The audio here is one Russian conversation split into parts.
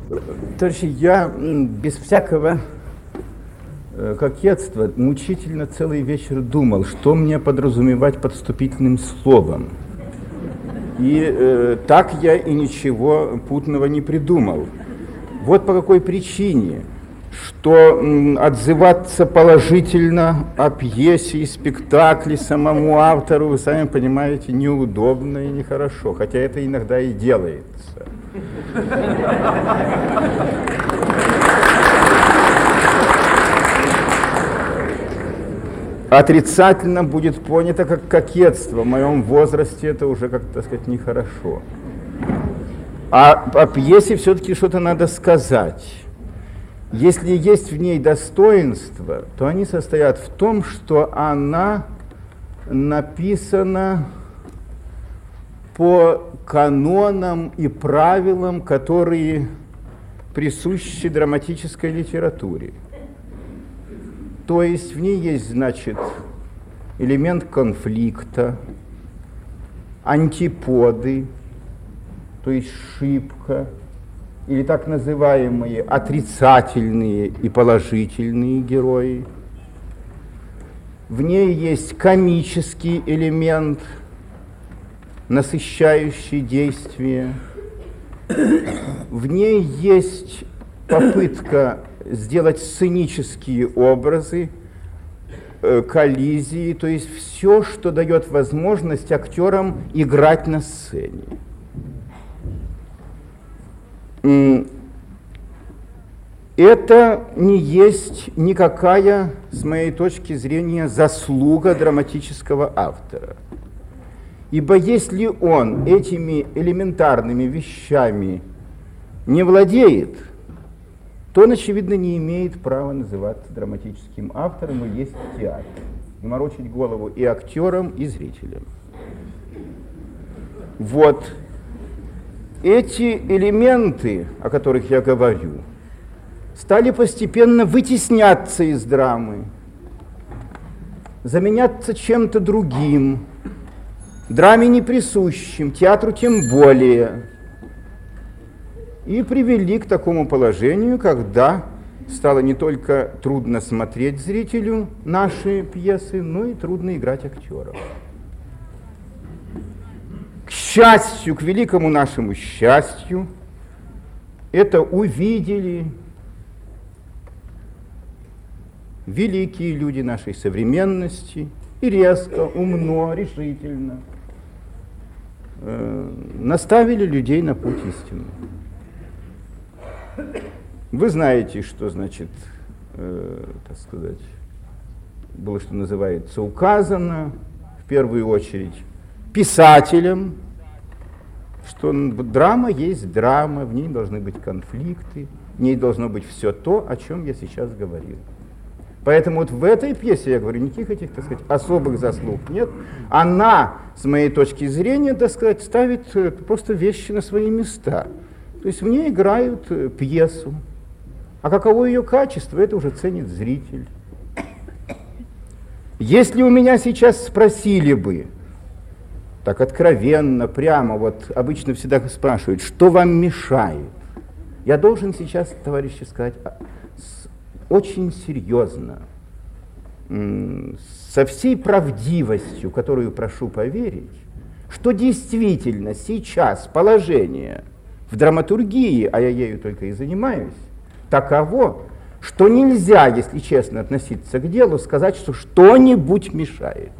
Товарищи, я без всякого кокетства мучительно целый вечер думал, что мне подразумевать под вступительным словом. И так я и ничего путного не придумал. Вот по какой причине. Что отзываться положительно о пьесе и спектакле самому автору, вы сами понимаете, неудобно и нехорошо, хотя это иногда и делается. Отрицательно будет понято как кокетство. В моем возрасте это уже, как так сказать, нехорошо. А о пьесе все-таки что-то надо сказать. Если есть в ней достоинства, то они состоят в том, что она написана по канонам и правилам, которые присущи драматической литературе. То есть в ней есть, значит, элемент конфликта, антиподы, то есть шибка, или так называемые отрицательные и положительные герои. В ней есть комический элемент, насыщающий действие. В ней есть попытка сделать сценические образы, коллизии, то есть все, что дает возможность актерам играть на сцене. Это не есть никакая, с моей точки зрения, заслуга драматического автора. Ибо если он этими элементарными вещами не владеет, то он, очевидно, не имеет права называться драматическим автором и есть театр, и морочить голову и актерам, и зрителям. Вот. Эти элементы, о которых я говорю, стали постепенно вытесняться из драмы, заменяться чем-то другим, драме не присущим, театру тем более, и привели к такому положению, когда стало не только трудно смотреть зрителю наши пьесы, но и трудно играть актеров. К счастью, к великому нашему счастью, это увидели великие люди нашей современности и резко, умно, решительно наставили людей на путь истины. Вы знаете, что значит, так сказать, было, что называется, указано в первую очередь писателям, что драма есть драма, в ней должны быть конфликты, в ней должно быть все то, о чем я сейчас говорил. Поэтому вот в этой пьесе, я говорю, никаких этих, так сказать, особых заслуг нет. Она, с моей точки зрения, так сказать, ставит просто вещи на свои места. То есть в ней играют пьесу. А каково ее качество, это уже ценит зритель. Если у меня сейчас спросили бы, так откровенно, прямо, вот обычно всегда спрашивают, что вам мешает? Я должен сейчас, товарищи, сказать очень серьезно, со всей правдивостью, которую прошу поверить, что действительно сейчас положение в драматургии, а я ею только и занимаюсь, таково, что нельзя, если честно относиться к делу, сказать, что что-нибудь мешает.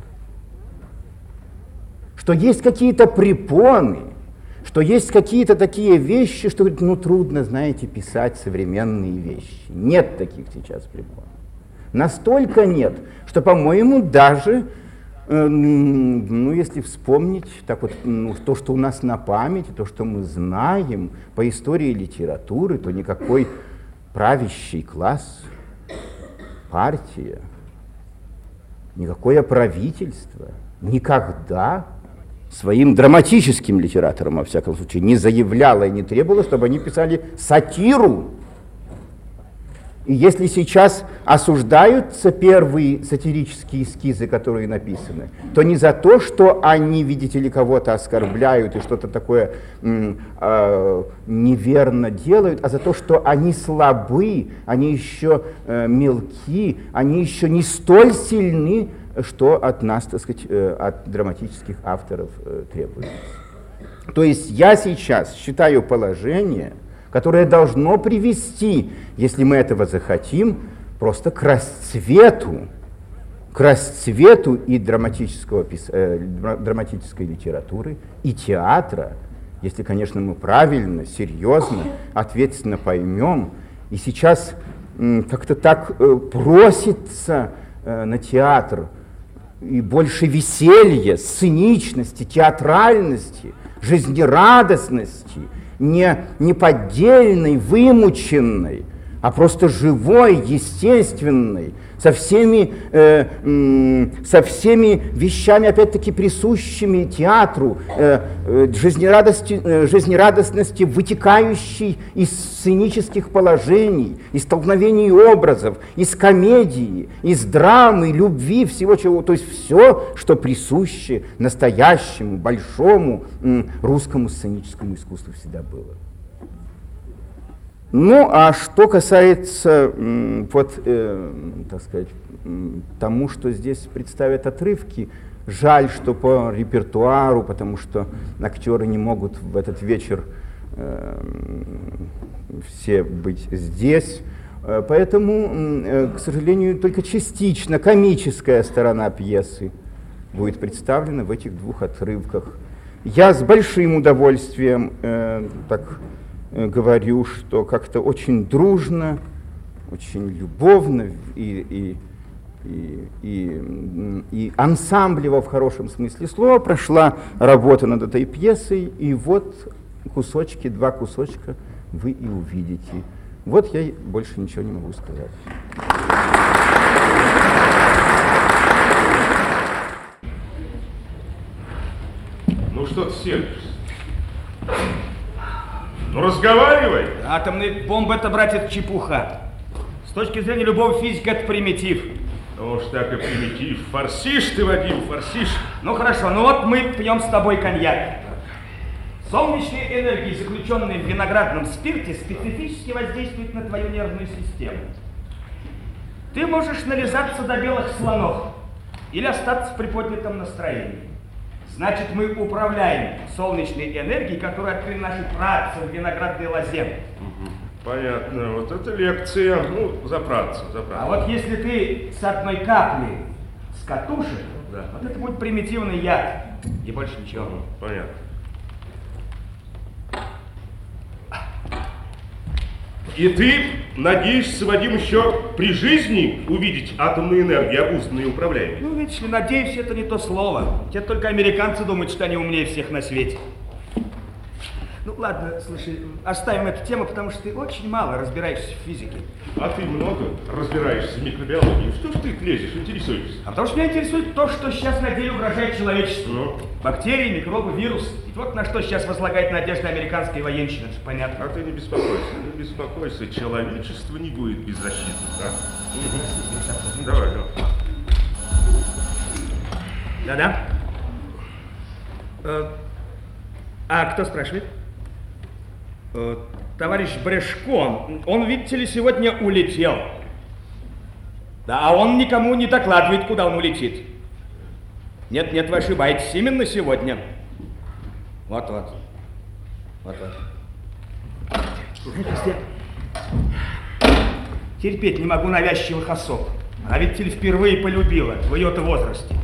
Что есть какие-то препоны, что есть какие-то такие вещи, что, ну, трудно, знаете, писать современные вещи. Нет таких сейчас препон. Настолько нет, что, по-моему, даже, ну, если вспомнить так вот, то, что у нас на памяти, то, что мы знаем по истории литературы, то никакой правящий класс, партия, никакое правительство никогда своим драматическим литераторам, во всяком случае, не заявляло и не требовало, чтобы они писали сатиру. И если сейчас осуждаются первые сатирические эскизы, которые написаны, то не за то, что они, видите ли, кого-то оскорбляют и что-то такое неверно делают, а за то, что они слабы, они еще мелки, они еще не столь сильны, что от нас, так сказать, от драматических авторов требуется. То есть я сейчас считаю положение, которое должно привести, если мы этого захотим, просто к расцвету и драматической литературы, и театра, если, конечно, мы правильно, серьезно, ответственно поймем. И сейчас как-то так просится на театр и больше веселья, сценичности, театральности, жизнерадостности, не поддельной, вымученной, а просто живой, естественной, со всеми вещами, опять-таки, присущими театру, жизнерадостности, вытекающей из сценических положений, из столкновений образов, из комедии, из драмы, любви, всего чего, то есть все, что присуще настоящему, большому русскому сценическому искусству всегда было. Ну, а что касается, так сказать, тому, что здесь представят отрывки, жаль, что по репертуару, потому что актеры не могут в этот вечер все быть здесь, поэтому, к сожалению, только частично комическая сторона пьесы будет представлена в этих двух отрывках. Я с большим удовольствием говорю, что как-то очень дружно, очень любовно и ансамблево в хорошем смысле слова прошла работа над этой пьесой, и вот кусочки, два кусочка вы и увидите. Вот я больше ничего не могу сказать. Ну что ты сердишься? Ну разговаривай! Атомные бомбы — это, братец, чепуха. С точки зрения любого физика это примитив. Ну уж так и примитив. Форсишь ты, Вадим, форсишь. Ну хорошо, ну вот мы пьем с тобой коньяк. Солнечные энергии, заключенные в виноградном спирте, специфически воздействуют на твою нервную систему. Ты можешь нализаться до белых слонов или остаться в приподнятом настроении. Значит, мы управляем солнечной энергией, которую открыли наши праотцы в виноградной лозе. Понятно. Вот это лекция, ну, за праотцев. А вот если ты с одной капли с катушек, да, вот это будет примитивный яд, и больше ничего. Понятно. И ты надеешься, Вадим, еще при жизни увидеть атомную энергию, обузданную и управляемую? Ну, видишь ли, надеюсь, это не то слово. Те только американцы думают, что они умнее всех на свете. Ну, ладно, слушай, оставим эту тему, потому что ты очень мало разбираешься в физике. А ты много разбираешься в микробиологии. Что ж ты лезешь, интересуешься? А потому что меня интересует то, что сейчас на деле угрожает человечеству. Ну? Бактерии, микробы, вирусы. И вот на что сейчас возлагает надежда американская военщина, это понятно. А ты не беспокойся, человечество не будет беззащитным, да? Давай. Да-да? А кто спрашивает? Товарищ Брешко, он, видите ли, сегодня улетел. Да, а он никому не докладывает, куда он улетит. Нет, вы ошибаетесь, именно сегодня. Вот. Знаете, терпеть не могу навязчивых особ. А видите ли, впервые полюбила в ее-то возрасте.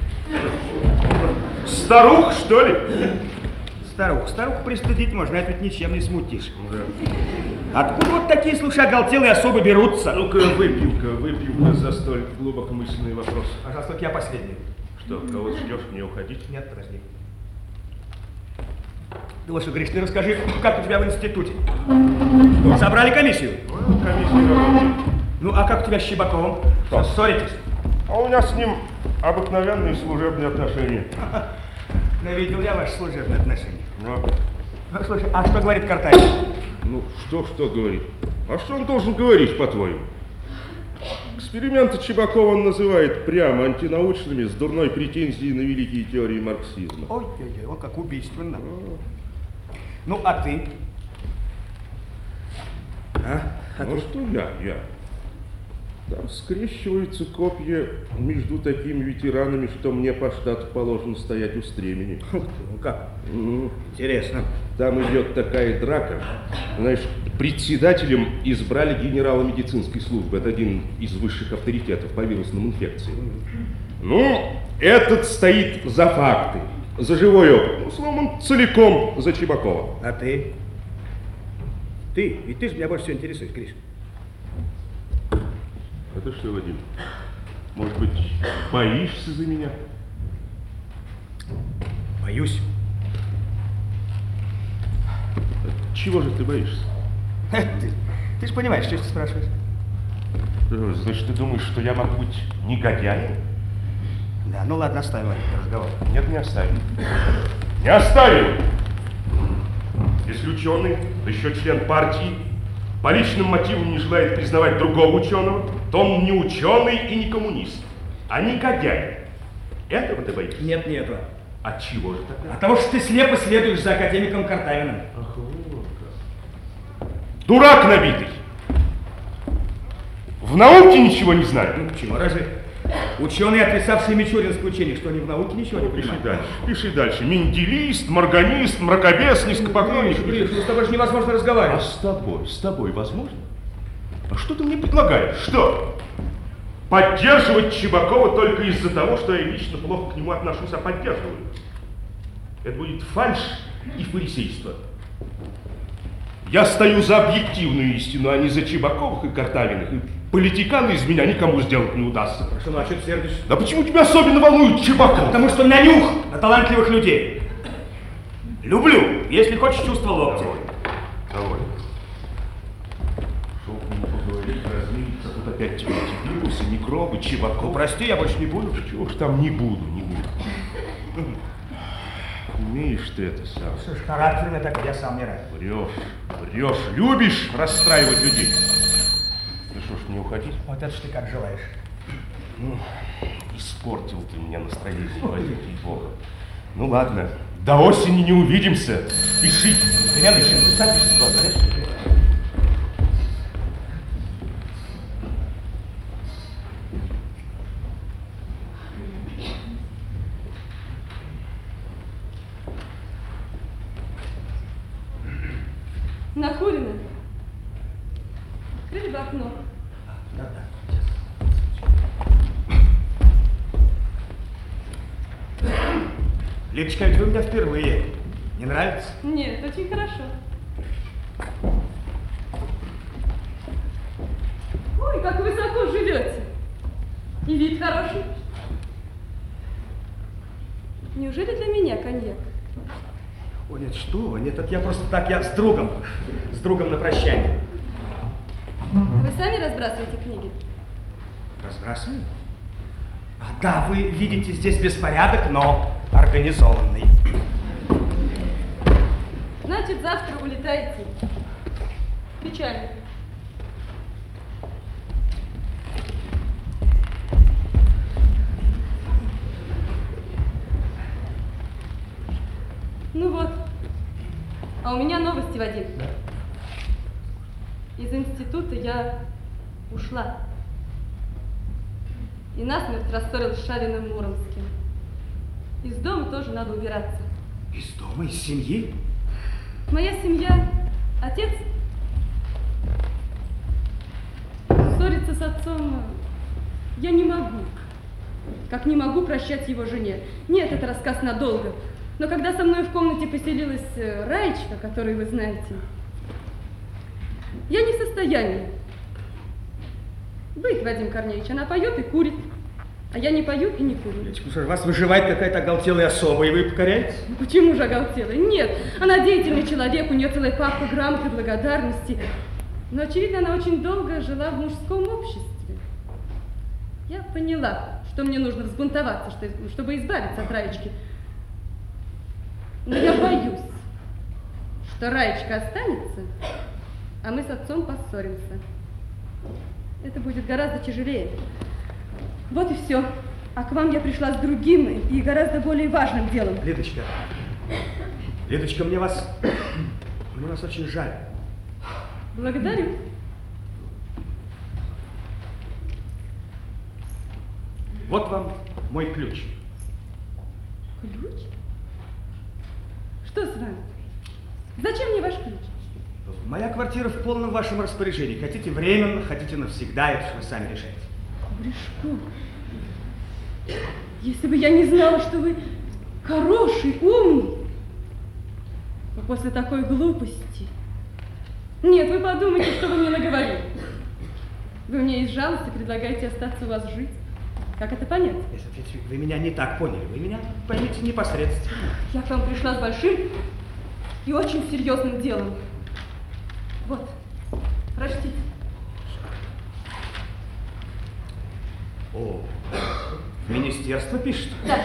Старух, что ли? Старуху пристыдить можно, это ведь ничем не смутишь. Да. Откуда вот такие, слушай, оголтелые особы берутся? Ну-ка, выпью-ка за столь глубокомысленный вопрос. Пожалуйста, только я последний. Что, кого ждешь, мне уходить? Нет, подожди. Ты вот что, Гриш, ты расскажи, как у тебя в институте? Собрали комиссию? Комиссию. Ну, а как у тебя с Щебаковым? Что, ссоритесь? А у меня с ним обыкновенные служебные отношения. Да видел я ваши служебные отношения. Ну, слушай, а что говорит Картавич? Ну, что говорит? А что он должен говорить, по-твоему? Эксперименты Чебакова он называет прямо антинаучными, с дурной претензией на великие теории марксизма. Ой-ой-ой, вот как убийственно. Ну, а ты? Ну что я? Там скрещиваются копья между такими ветеранами, что мне по штату положено стоять у стремени. Ну как? Интересно. Там идет такая драка. Знаешь, председателем избрали генерала медицинской службы. Это один из высших авторитетов по вирусным инфекциям. Ну, этот стоит за факты, за живой опыт. Ну, словом, он целиком за Чебакова. А ты? Ты же меня больше всего интересует, Гриш. Это что, Вадим? Может быть, боишься за меня? Боюсь. Чего же ты боишься? Ты же понимаешь, что ты спрашиваешь. Значит, ты думаешь, что я могу быть негодяем? Да, ну ладно, оставим этот разговор. Нет, не оставим. Не оставим! Если ученый, да еще член партии, по личным мотивам не желает признавать другого ученого, то он не ученый и не коммунист, а негодяй. Этого ты боишься? Нет, не этого. От чего же тогда? От того, что ты слепо следуешь за академиком Картавиным. Ах, вот как. Дурак набитый! В науке ничего не знает. Ну почему? Разве ученые, отрицавшие мичуринское учение, что они в науке ничего не понимают? Пиши дальше. Менделист, морганист, мракобес, низкопоклонник. Гриш, ну с тобой же невозможно разговаривать. А с тобой возможно? А что ты мне предлагаешь? Что? Поддерживать Чебакова только из-за того, что я лично плохо к нему отношусь, а поддерживаю. Это будет фальшь и фарисейство. Я стою за объективную истину, а не за Чебаковых и Картавиных. И политикана из меня никому сделать не удастся. Хорошо, ну а что ты сердишься? Да почему тебя особенно волнует Чебаков? Потому что у меня нюх на талантливых людей. Люблю, если хочешь чувство локтя. Довольно. Шел к нему поговорить, размириться, тут опять тебя эти вирусы, микробы, Чебаков. Ну прости, я больше не буду. Чего ж там не буду. Умеешь ты это сам. Что ж, характерно так, я сам не рад. Врешь, любишь расстраивать людей. Ну что ж, не уходить? Вот это ж ты как желаешь. Ну, испортил ты мне настроение, Вадим, ей-богу. Ну ладно, до осени не увидимся. Пиши. Примерно чем ты сам пишешь, знаешь? Накурено. Открыли бы окно. Лидочка, ведь вы у меня впервые. Не нравится? Нет, очень хорошо. Ой, как высоко живете. И вид хороший. Неужели для меня коньяк? О, нет, что вы, нет, это я просто так, я с другом на прощание. Вы сами разбрасываете книги? Разбрасываю? Да, вы видите здесь беспорядок, но организованный. Значит, завтра улетаете. Печально. Ну вот. А у меня новости, Вадим. Да? Из института я ушла. И насмерть рассорилась с Шавиным Муромским. Из дома тоже надо убираться. Из дома, из семьи? Моя семья, отец, ссориться с отцом я не могу. Как не могу прощать его жене. Нет, это рассказ надолго. Но когда со мной в комнате поселилась Раечка, которую вы знаете, я не в состоянии быть, Вадим Корнеевич. Она поет и курит, а я не пою и не курю. Лидочка, что ж, вас выживает какая-то оголтелая особа, и вы покоряетесь? Почему же оголтелая? Нет, она деятельный человек, у нее целая папка грамот и благодарности. Но, очевидно, она очень долго жила в мужском обществе. Я поняла, что мне нужно взбунтоваться, чтобы избавиться от Раечки. Но я боюсь, что Раечка останется, а мы с отцом поссоримся. это будет гораздо тяжелее. Вот и все. А к вам я пришла с другим и гораздо более важным делом. Лидочка, Лидочка, мне вас очень жаль. Благодарю. Вот вам мой ключ. Ключ? Что с вами? Зачем мне ваш ключ? Моя квартира в полном вашем распоряжении. Хотите временно, хотите навсегда, это вы сами решаете. Гришко, если бы я не знала, что вы хороший, умный, но после такой глупости... Нет, вы подумайте, что вы мне наговорили. Вы мне из жалости предлагаете остаться у вас жить. Как это понять? Вы меня не так поняли. Вы меня поймите непосредственно. Я к вам пришла с большим и очень серьезным делом. Вот, прочтите. О, министерство пишет? Да.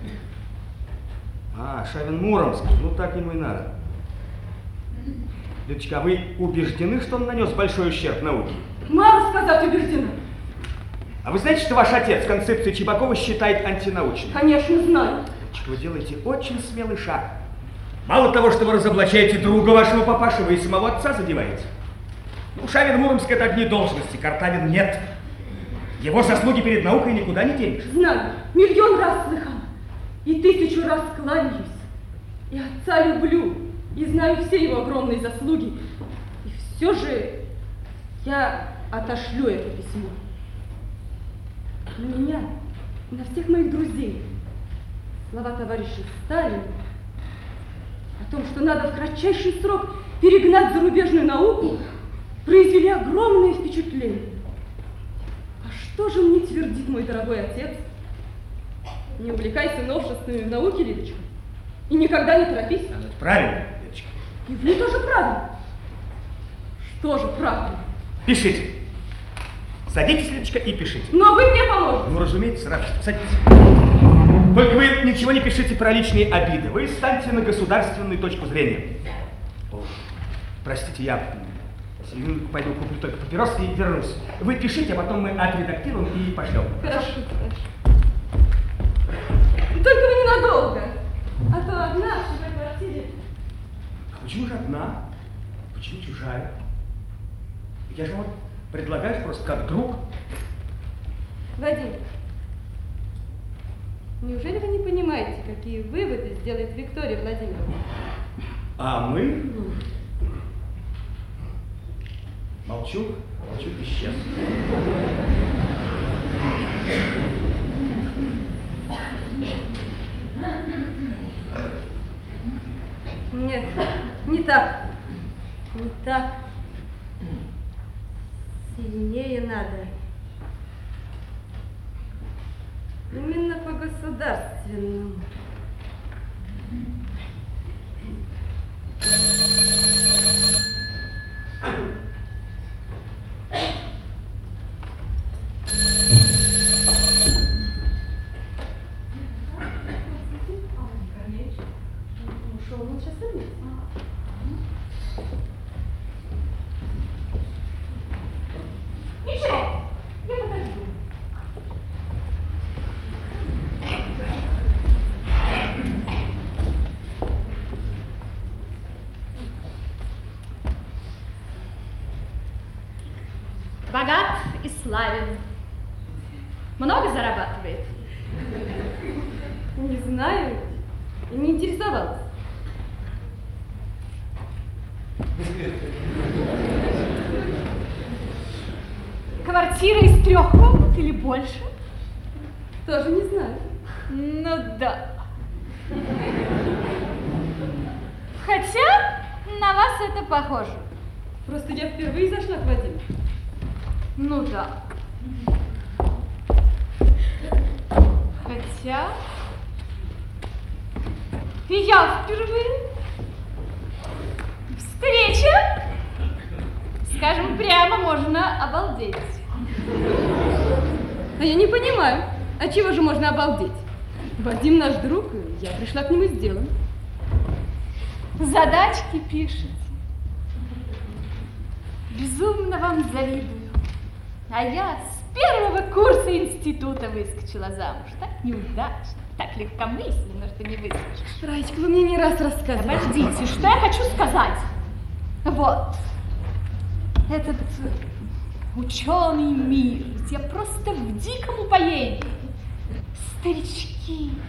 А, Шавин-Муромский. Ну, так ему и надо. Лидочка, а вы убеждены, что он нанес большой ущерб науке? Мало сказать убеждена. А вы знаете, что ваш отец концепцию Чебакова считает антинаучной? Конечно, знаю. Лидочка, вы делаете очень смелый шаг. Мало того, что вы разоблачаете друга вашего папаши, вы и самого отца задеваете. Ну, Шавин-Муромский — это одни должности, Картавин — нет. Его заслуги перед наукой никуда не денешь. Знаю, миллион раз слыхала. И 1000 раз кланяюсь. И отца люблю. И знаю все его огромные заслуги. И все же я отошлю это письмо. На меня, на всех моих друзей. Слова товарища Сталина о том, что надо в кратчайший срок перегнать зарубежную науку, произвели огромное впечатление. А что же мне твердит мой дорогой отец? Не увлекайся новшествами в науке, Лидочка, и никогда не торопись. Это правильно, Лидочка. И вы тоже правильно. Что же правильно? Пишите. Садитесь, Лидочка, и пишите. Но вы мне поможете. Ну, разумеется, сразу. Садитесь. Только вы ничего не пишите про личные обиды. Вы станьте на государственную точку зрения. О, простите, я пойду куплю только папирос и вернусь. Вы пишите, а потом мы отредактируем и пошлем. Хорошо, хорошо. Только вы ненадолго. А то одна в чужой квартире. А почему же одна? Почему чужая? Я же вот предлагаю просто как друг. Вадим, неужели вы не понимаете, какие выводы сделает Виктория Владимировна? А мы? Молчу и исчез. Нет, не так. Не так. Сильнее надо. Именно по государственному. Ушел, он сейчас вернется. Ничего, я подожду. Богат и славен. Много зарабатывает? Не знаю и не интересовалась. Квартира из 3 комнат или больше? Тоже не знаю. Ну да. Хотя на вас это похоже. Просто я впервые зашла к Вадиму. Ну да. Хотя и я впервые. Встреча, скажем прямо, можно обалдеть. А я не понимаю, от чего же можно обалдеть? Вадим наш друг, и я пришла к нему с делом. Задачки пишете. Безумно вам завидую. А я с первого курса института выскочила замуж. Так неудачно, так легкомысленно, что не выскочишь. Раечка, вы мне не раз рассказывали. Подождите, что я хочу сказать? Вот, этот ученый мир, я просто в диком упоении. Старички,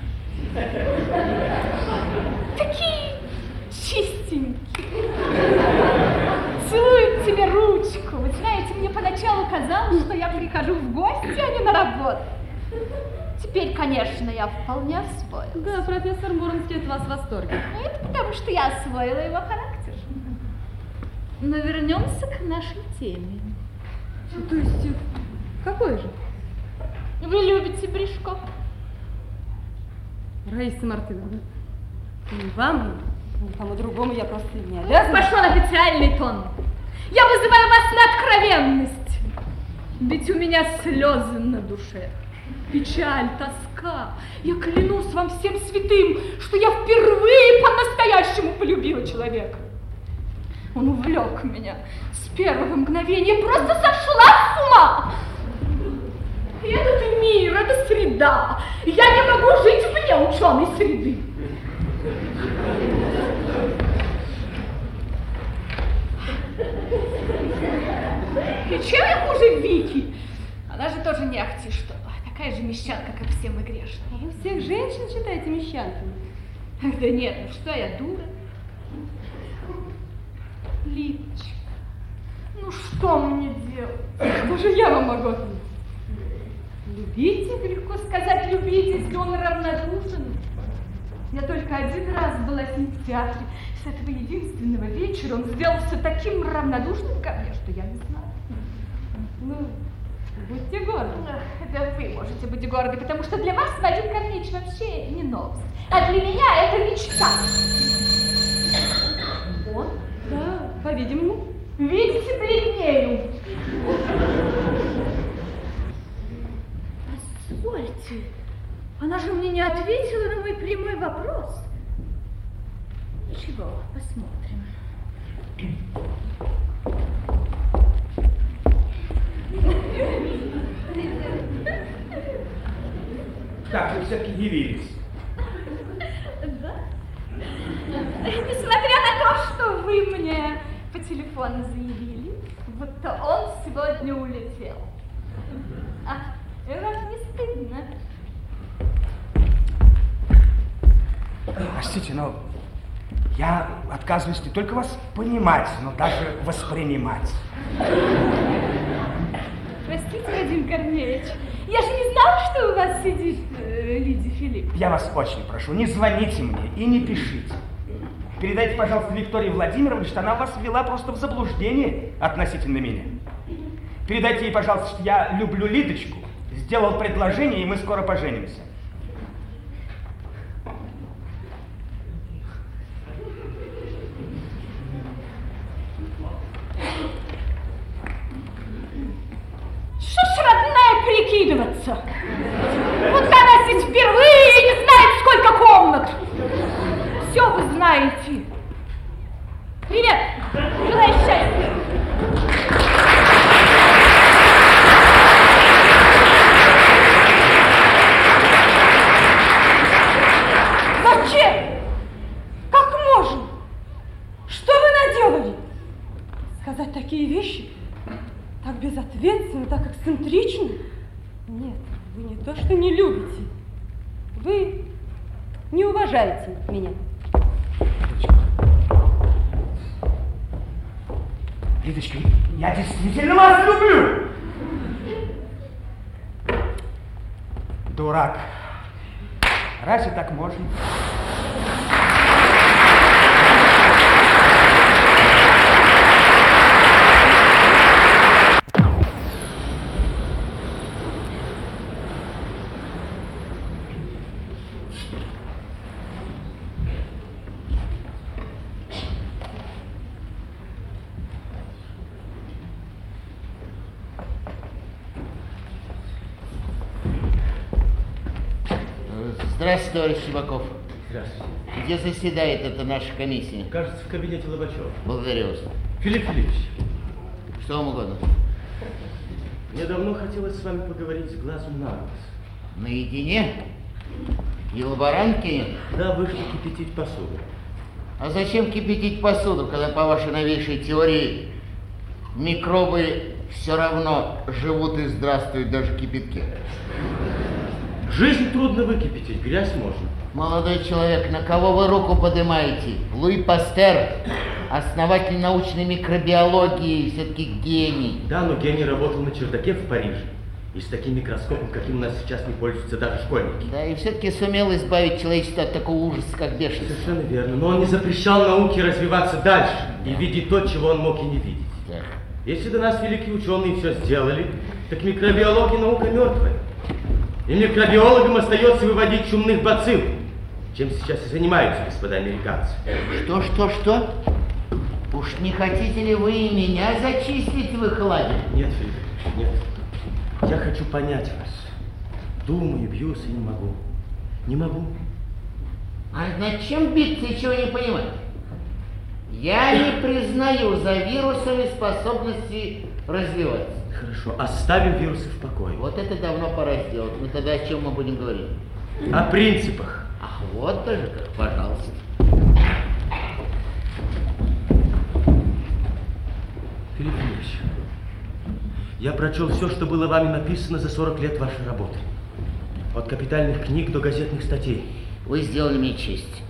такие чистенькие, целуют тебе ручку. Вы знаете, мне поначалу казалось, что я прихожу в гости, а не на работу. Теперь, конечно, я вполне освоилась. Да, профессор Муромский от вас в восторге. Ну, это потому, что я освоила его характер. Но вернемся к нашей теме. То есть, какой же? Вы любите Брешко? Раиса Мартыновна, ни вам, ни кому другому я просто не обязана. Пошел официальный тон. Я вызываю вас на откровенность. Ведь у меня слезы на душе. Печаль, тоска. Я клянусь вам всем святым, что я впервые по-настоящему полюбила человека. Он увлек меня с первого мгновения, просто сошла с ума. И этот мир, эта среда. Я не могу жить вне ученой среды. И чем я хуже Вики? Она же тоже не ахти что. Такая же мещанка, как все мы грешные. А вы всех женщин считаете мещанками? Ах, да нет, ну что я, дура? Лидочка, ну что мне делать? Что же я вам могу ответить? Любите? Легко сказать любите, если он равнодушен. Я только один раз была с ним в театре. С этого единственного вечера он сделался таким равнодушным ко мне, что я не знаю. Ну, будьте горды. Это вы можете быть горды, потому что для вас Вадим Корнеевич вообще не новость. А для меня это мечта. Он? Да, по-видимому. Видите, бледнею. Позвольте, она же мне не ответила на мой прямой вопрос. Ничего, посмотрим. Так, вы все-таки явились. Да? Несмотря на то, что вы мне по телефону заявили, будто он сегодня улетел. А, и вам не стыдно? Простите, но я отказываюсь не только вас понимать, но даже воспринимать. Простите, Вадим Корнеевич, я же не знала, что у вас сидит Лидия Филипп. Я вас очень прошу, не звоните мне и не пишите. Передайте, пожалуйста, Виктории Владимировне, что она вас ввела просто в заблуждение относительно меня. Передайте ей, пожалуйста, что я люблю Лидочку, сделал предложение, и мы скоро поженимся. Что ж, родная, прикидываться? Вот она здесь впервые и не знает, сколько комнат. Все вы знаете. Привет, желаю счастья. Зачем? Как можно? Что вы наделали? Сказать такие вещи? Так безответственно, так эксцентрично? Нет, вы не то, что не любите. Вы не уважаете меня. Лидочка, я действительно вас люблю! Дурак. Разве так можно? Здравствуйте, товарищ Щебаков. Здравствуйте. Где заседает эта наша комиссия? Кажется, в кабинете Лобачева. Благодарю вас. Филипп Филиппович, Что вам угодно? Мне давно хотелось с вами поговорить с глазу на глаз. Наедине? И лаборантки нет? Да, вышли кипятить посуду. А зачем кипятить посуду, когда по вашей новейшей теории микробы все равно живут и здравствуют даже в кипятке? Жизнь трудно выкипятить, грязь можно. Молодой человек, на кого вы руку поднимаете? Луи Пастер, основатель научной микробиологии, все-таки гений. Да, но гений работал на чердаке в Париже. И с таким микроскопом, каким у нас сейчас не пользуются даже школьники. Да, и все-таки сумел избавить человечество от такого ужаса, как бешенство. Совершенно верно. Но он не запрещал науке развиваться дальше и видеть то, чего он мог и не видеть. Да. Если до нас великие ученые все сделали, так микробиология наука мертвая. И микробиологам остается выводить чумных бацилл, чем сейчас и занимаются господа американцы. Что? Уж не хотите ли вы и меня зачислить в их лагерь? Нет, Филипп, нет. Я хочу понять вас. Думаю, бьюсь и не могу. Не могу. А над чем биться и чего не понимать? Я не признаю за вирусами способности развиваться. Хорошо, оставим вирусы в покое. Вот это давно пора сделать. Ну тогда о чем мы будем говорить? О принципах. Ах, вот даже как, пожалуйста. Филипп Ильич, я прочел все, что было вами написано за 40 лет вашей работы. От капитальных книг до газетных статей. Вы сделали мне честь.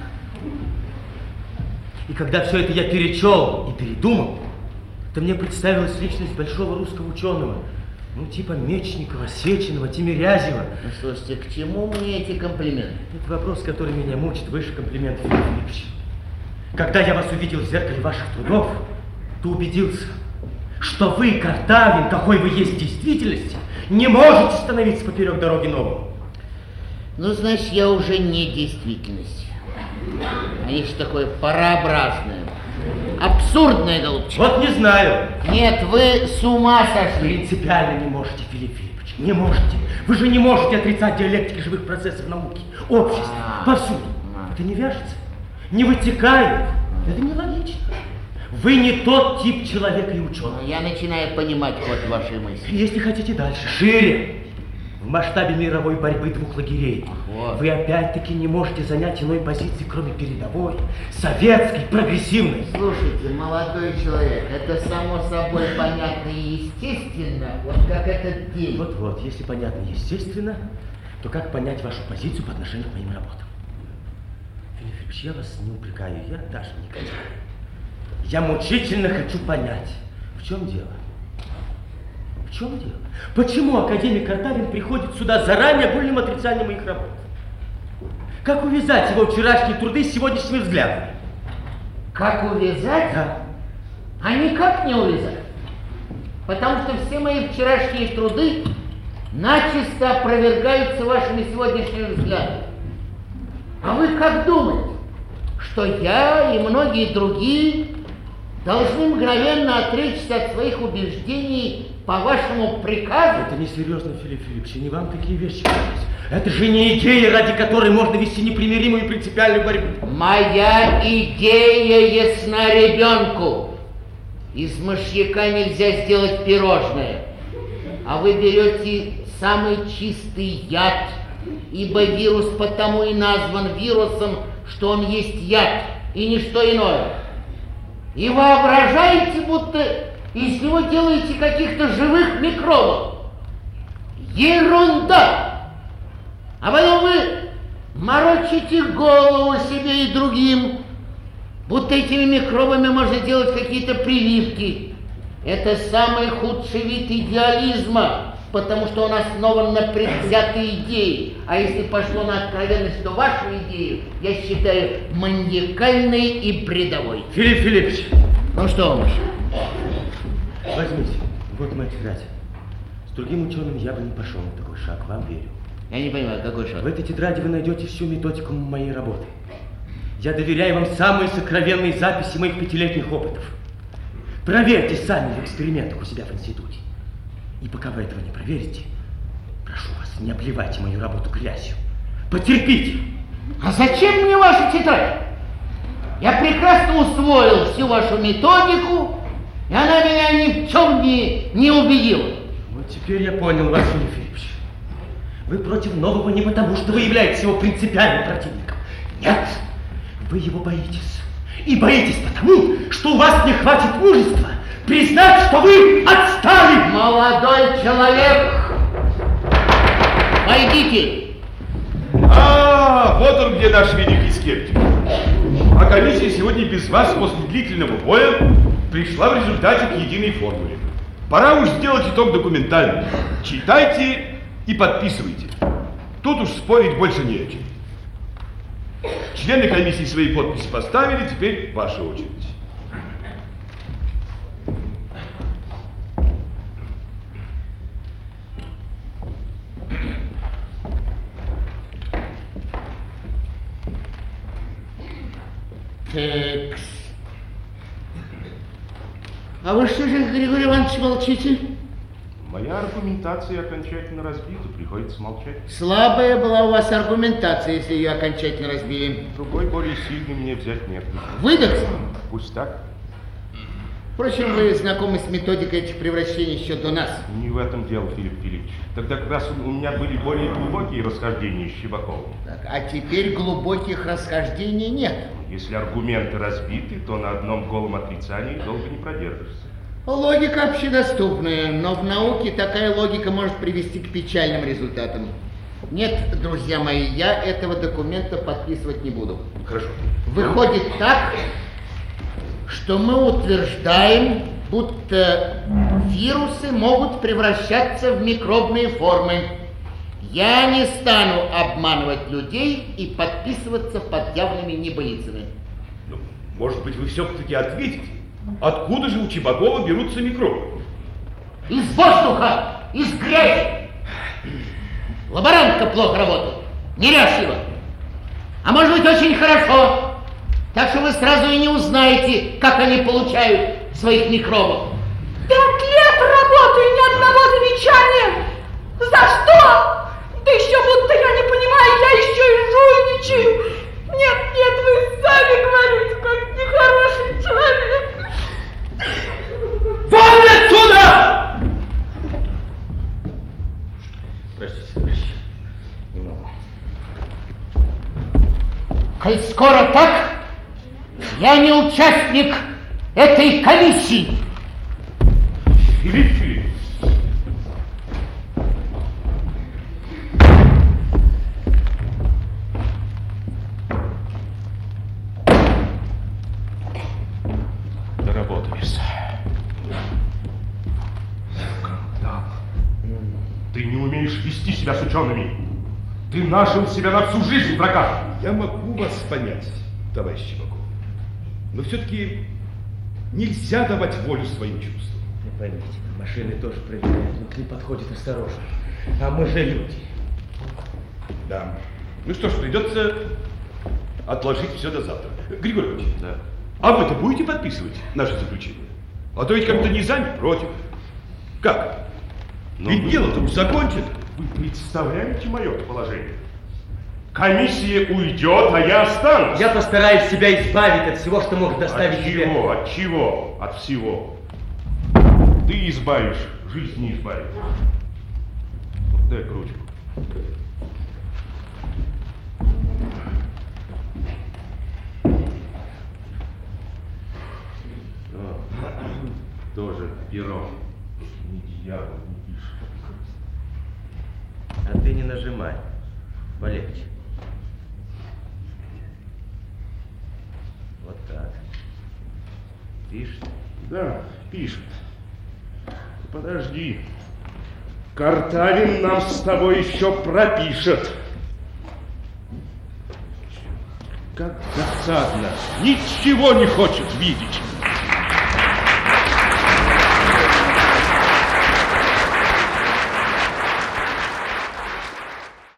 И когда все это я перечел и передумал, то мне представилась личность большого русского ученого, ну типа Мечникова, Сеченова, Тимирязева. Ну, слушайте, к чему мне эти комплименты? Это вопрос, который меня мучит выше комплиментов, Филипп Ильич. Когда я вас увидел в зеркале ваших трудов, то убедился, что вы, Картавин, какой вы есть в действительности, не можете становиться поперек дороги новому. Ну, значит, я уже не действительность. А есть такое парообразное, абсурдное, голубчик. Вот не знаю. Нет, вы с ума сошли. Принципиально не можете, Филипп Филиппович, не можете. Вы же не можете отрицать диалектики живых процессов науки, общества, повсюду. Это не вяжется, не вытекает, это нелогично. Вы не тот тип человека и ученого. Я начинаю понимать ход вашей мысли. Если хотите дальше, шире, в масштабе мировой борьбы двух лагерей, вот. Вы опять-таки не можете занять иной позиции, кроме передовой, советской, прогрессивной. Слушайте, молодой человек, это само собой понятно и естественно, вот как этот день. Вот-вот, если понятно и естественно, то как понять вашу позицию по отношению к моим работам? Филипп Филиппович, я вас не упрекаю, я даже не негодяй. Я мучительно хочу понять, в чем дело? В чем дело? Почему академик Картавин приходит сюда заранее огульным отрицанием моих работ? Как увязать его вчерашние труды с сегодняшними взглядами? Как увязать? Да. А никак не увязать. Потому что все мои вчерашние труды начисто опровергаются вашими сегодняшними взглядами. А вы как думаете, что я и многие другие должны мгновенно отречься от своих убеждений по вашему приказу? Это несерьезно, Филипп Филиппович, не вам такие вещи говорить. Это же не идея, ради которой можно вести непримиримую и принципиальную борьбу. Моя идея ясна ребенку. Из мышьяка нельзя сделать пирожное. А вы берете самый чистый яд, ибо вирус потому и назван вирусом, что он есть яд и ничто иное. И воображаете, будто из него делаете каких-то живых микробов. Ерунда! А потом вы морочите голову себе и другим, будто этими микробами можно делать какие-то прививки. Это самый худший вид идеализма, потому что он основан на предвзятой идее. А если пошло на откровенность, то вашу идею я считаю маниакальной и бредовой. Филипп Филиппович! Ну что вам еще? Возьмите, вот моя тетрадь. С другим ученым я бы не пошел на такой шаг, вам верю. Я не понимаю, какой шаг? В этой тетради вы найдете всю методику моей работы. Я доверяю вам самые сокровенные записи моих 5-летних опытов. Проверьте сами в экспериментах у себя в институте. И пока вы этого не проверите, прошу вас, не обливайте мою работу грязью. Потерпите! А зачем мне ваша тетрадь? Я прекрасно усвоил всю вашу методику, и она меня ни в чем не убедила. Вот Теперь я понял, Василий Филиппович. Вы против Нового не потому, что вы являетесь его принципиальным противником. Нет, вы его боитесь. И боитесь потому, что у вас не хватит мужества признать, что вы отстали. Молодой человек, войдите. Вот он где наш великий скептик. А комиссия сегодня без вас после длительного боя пришла в результате к единой формуле. Пора уж сделать итог документальный. Читайте и подписывайте. Тут уж спорить больше не о чем. Члены комиссии свои подписи поставили, теперь ваша очередь. Такс. А вы что же, Григорий Иванович, молчите? Моя аргументация окончательно разбита, приходится молчать. Слабая была у вас аргументация, если ее окончательно разбили. Другой, более сильный мне взять нет. Выдохся? Пусть так. Впрочем, вы знакомы с методикой этих превращений еще до нас. Не в этом дело, Филипп Филиппович. Тогда как раз у меня были более глубокие расхождения с Щебаковым. Так, а теперь глубоких расхождений нет. Если аргументы разбиты, то на одном голом отрицании долго не продержишься. Логика общедоступная, но в науке такая логика может привести к печальным результатам. Нет, друзья мои, я этого документа подписывать не буду. Хорошо. Выходит так, что мы утверждаем, будто вирусы могут превращаться в микробные формы. Я не стану обманывать людей и подписываться под явными небылицами. Ну, может быть, вы все-таки ответите, откуда же у Чебакова берутся микробы? Из воздуха, из грязи. Лаборантка плохо работает, неряшливо. А может быть, очень хорошо. Так что вы сразу и не узнаете, как они получают своих микробов. 5 лет работаю, ни одного замечания. За что? Да еще будто я не понимаю, я еще и жульничаю. Нет, вы сами говорите, как нехороший человек. Вон отсюда! Простите. Немного. Коль скоро так, я не участник этой комиссии. Филипп Филиппович. Доработаешься. Да. Ты не умеешь вести себя с учеными. Ты нажил себя на всю жизнь врага. Я могу вас понять, товарищ Щебаков. Но все-таки нельзя давать волю своим чувствам. Не поймите, машины тоже проверяют, внутри подходят осторожно. А мы же люди. Да. Ну что ж, придется отложить все до завтра. Григорий Ильич, Да. а вы-то будете подписывать наше заключение? А то ведь как-то не за, не против. Как? Ну, ведь дело-то уж закончено. Вы представляете мое положение? Комиссия уйдет, а я останусь. Я постараюсь себя избавить от всего, что может доставить тебе. От чего? От чего? От всего. Ты избавишь, жизнь не избавит. Вот дай ручку. Тоже перо. Ни дьявол не пишет. А ты не нажимай. Полегче. Вот так. Пишет? Да, пишет. Подожди. Картавин нам с тобой еще пропишет. Как досадно. Ничего не хочет видеть.